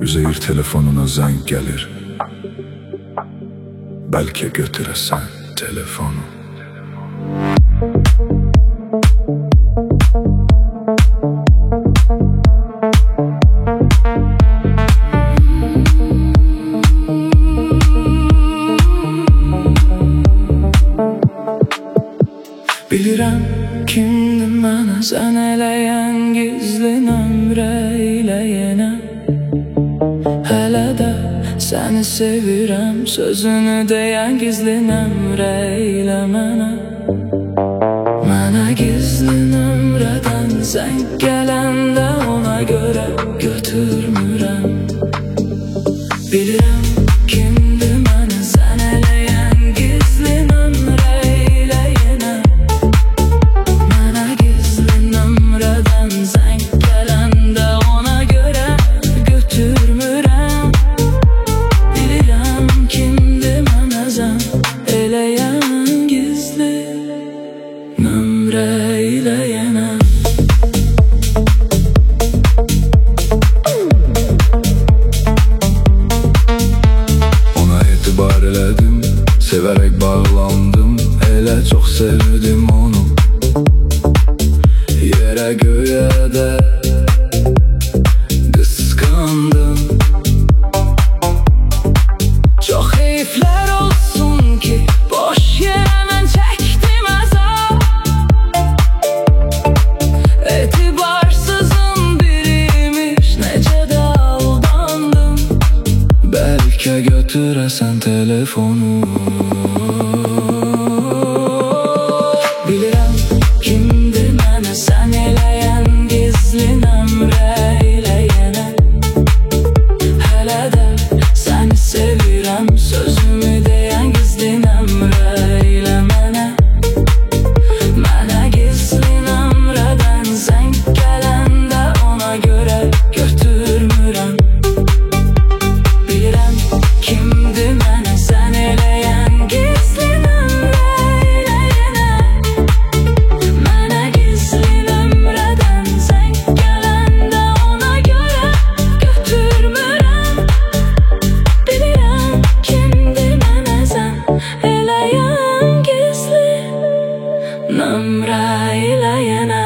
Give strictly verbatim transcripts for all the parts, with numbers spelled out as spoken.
Üzeyir telefonuna zəng gəlir. Bəlkə götürəsən telefonu. Bilirəm kimdir mənə sən eləyən gizli nömrə ilə yenə. Hələ də səni sevirəm sözünü deyən gizli nömrə ilə mənə. Mənə gizli nömrədən zəng gələndə ona görə götürmürəm. Bilirəm kimdir mənə sən eləyən gizli nömrə ilə yenə. Mənə gizli nömrədən zəng gələndə ona görə götürmürəm. Bilirəm kimdir mənə zəng eləyən gizli nömrə ilə yenə. Etibar elədim, sevərək bağlandım, elə çox sevdim onu. Yerə göyə də qısqandım. Çox heyflər olsun ki boş yerə mən çəkdim əzab. Etibarsızın biriymiş, necə də aldandım. Bəlkə götürəsən telefonu. Bilirəm kimdir mənə sən eləyən gizli nömrə ilə yenə. Hələ də səni sevirəm sözümü deyən gizli nömrə ilə mənə. Mənə gizli nömrədən zəng gələndə ona görə götürmürəm. Bilirəm kimdir mənə sən eləyən gizli nömrə ilə yenə. Mənə gizli nömrədən zəng gələndə ona görə götürmürəm. Bilirəm kimdir mənə sən eləyən gizli nömrə ilə yenə.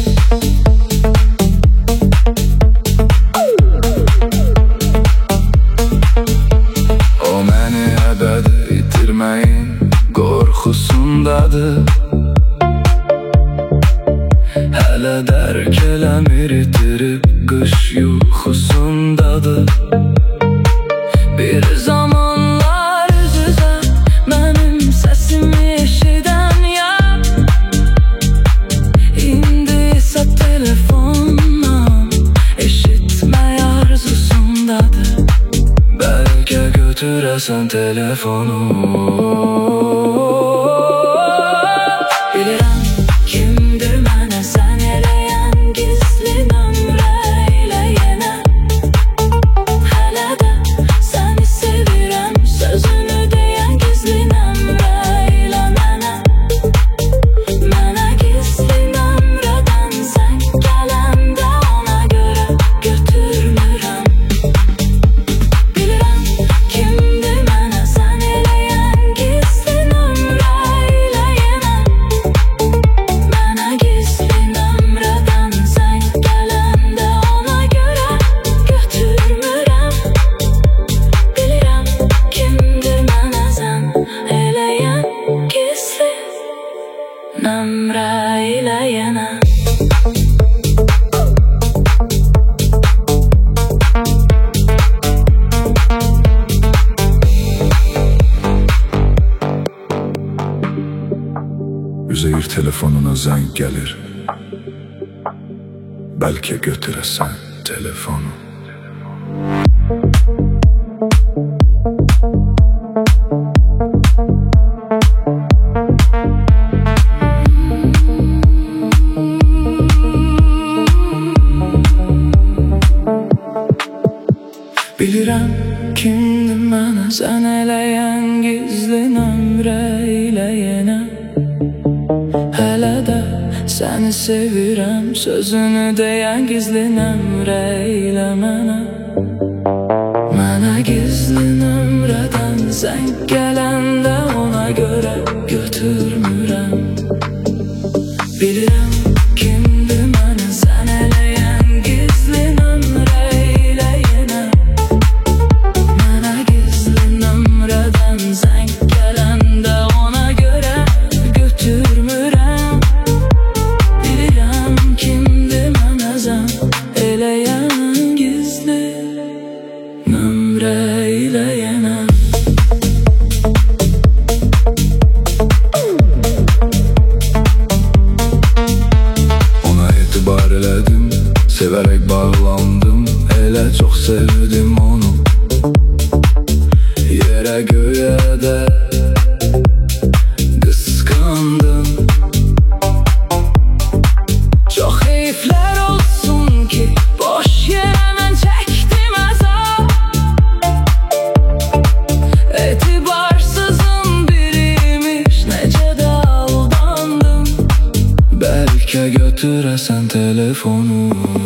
İtirməyin qorxusundadır. Hələ dərk eləmir, itirib qış yuxusundadır. Bir zamanlar üz-üzə mənim səsimi eşidən yar, İndi isə telefondan eşitmək arzusundadır. Bəlkə götürəsən telefonu. Bilirəm kimdir mənə sən eləyən gizli nömrə ilə yenə. Hələ də səni sevirəm sözünü deyən gizli nömrə ilə mənə. Mənə gizli nömrədən zəng gələndə ona görə götürmürəm. Bilirəm kimdir mənə sən eləyən gizli nömrə ilə yenə. Mənə gizli nömrədən zəng gələndə ona görə götürmürəm. Bilirəm kimdir mənə sən eləyən gizli nömrə ilə yenə. Üzeyir telefonuna zəng gəlir. Bəlkə götürəsən telefonu. Bilirəm kimdir mənə sən eləyən gizli nömrə ilə yenə. Hələ də səni sevirəm sözünü deyən gizli nömrə ilə mənə. Mənə gizli nömrədən zəng gələndə ona görə götürmürəm. Bilirəm kimdir mənə sən eləyən gizli nömrə ilə yenə. Mənə gizli nömrədən zəng gələndə ona görə götürmürəm. Bilirəm kimdir mənə sən eləyən gizli nömrə ilə yenə. Elədim, sevərək bağlandım, elə çox sevdim onu. Yerə göyə də qısqandım. Çox heyflər olsun ki boş yerə mən çəkdim əzab. Etibarsızın biriymiş, necə də aldandım. Bəlkə götürəsən telefonu.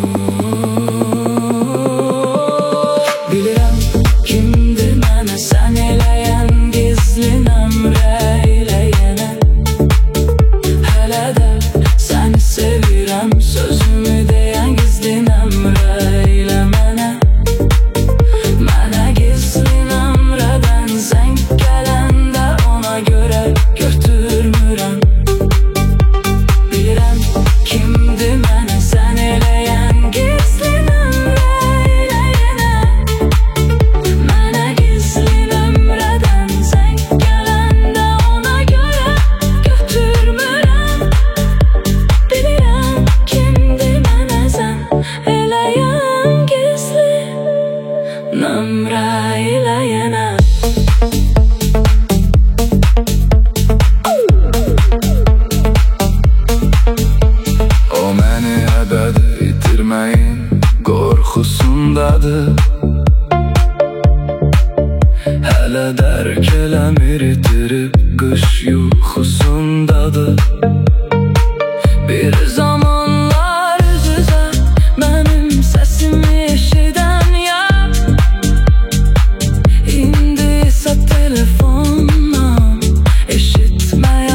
Bilirəm kimdir mənə sən eləyən gizli nömrə ilə yenə. Hələ də səni sevirəm sözümü deyən gizli nömrə ilə mənə. Mənə gizli nömrədən zəng gələndə ona görə götürmürəm. Bilirəm kimdir mənə sən eləyən gizli nömrə ilə yenə. Mənə gizli nömrədən zəng gələndə ona görə götürmürəm. Bilirəm kimdir mənə sən eləyən gizli nömrə ilə yenə. O məni əbədi itirməyin qorxusundadır. Hələ dərk eləmir, itirib qış yuxusundadır. Bir zamanlar üz-üzə mənim səsimi eşidən yar, İndi isə telefondan eşitmək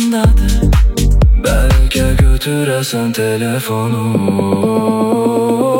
arzusundadır. Bəlkə götürəsən telefonu.